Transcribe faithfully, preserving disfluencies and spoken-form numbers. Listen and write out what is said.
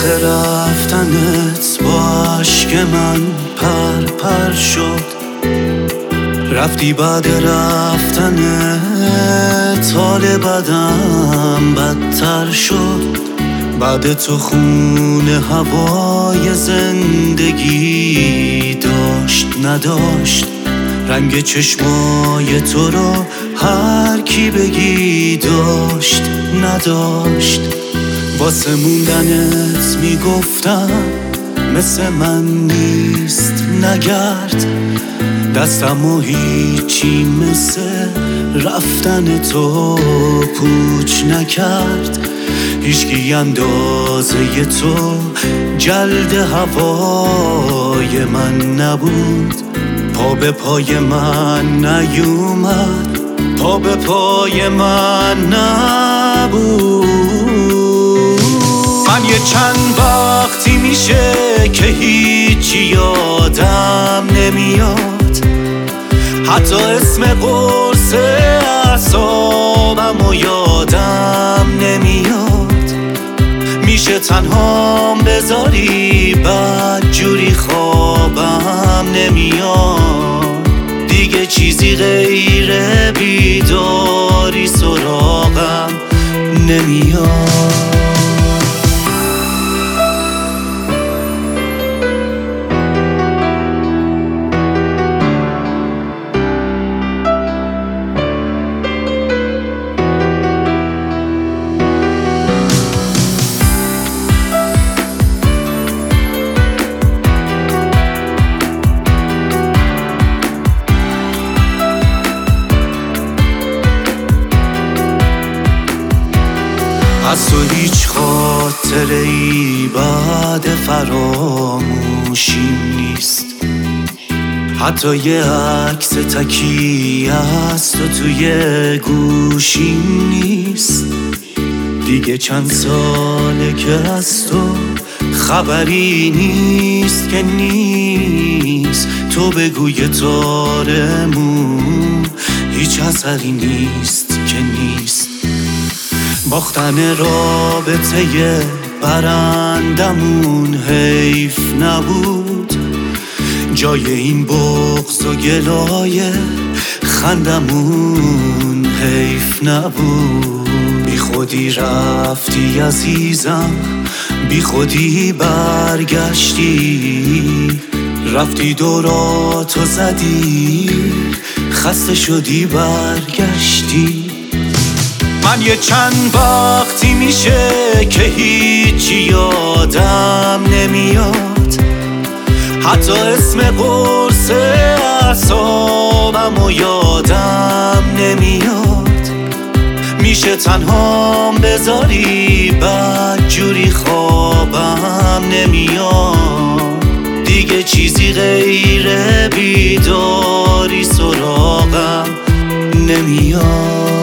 آخه رفتنت با عشق من پر پر شد. رفتی بعد رفتنت حال بدم بدتر شد. بعد تو خونه هوای زندگی داشت نداشت. رنگ چشمای تو رو هر کی بگی داشت نداشت. واسه موندنت میگفتم مثل من نیست نگرد. دستم و هیچی مثل رفتن تو پوچ نکرد. هیچکی اندازه تو جلد هوای من نبود. پا به پای من نیومد، پا به پای من نبود. من یه چند وقتی میشه که هیچی یادم نمیاد. حتی اسم قرص اعصابم و یادم نمیاد. میشه تنهام بذاری بد جوری خوابم نمیاد. دیگه چیزی غیر بیداری سراغم نمیاد. از تو هیچ خاطره ای بعد فراموشیم نیست. حتی یه عکس تکی از تو توی گوشیم نیست. دیگه چند ساله که از تو خبری نیست که نیست. تو بگوی تارمون هیچ اثری نیست که نیست. باختن رابطه برندمون حیف نبود. جای این بغض و گلای خندمون حیف نبود. بی خودی رفتی عزیزم، بی خودی برگشتی. رفتی دوراتو زدی، خسته شدی برگشتی. من یه چند وقتی میشه که هیچی یادم نمیاد. حتی اسم قرص اعصابم و یادم نمیاد. میشه تنهام بذاری بد جوری خوابم نمیاد. دیگه چیزی غیر بیداری سراغم نمیاد.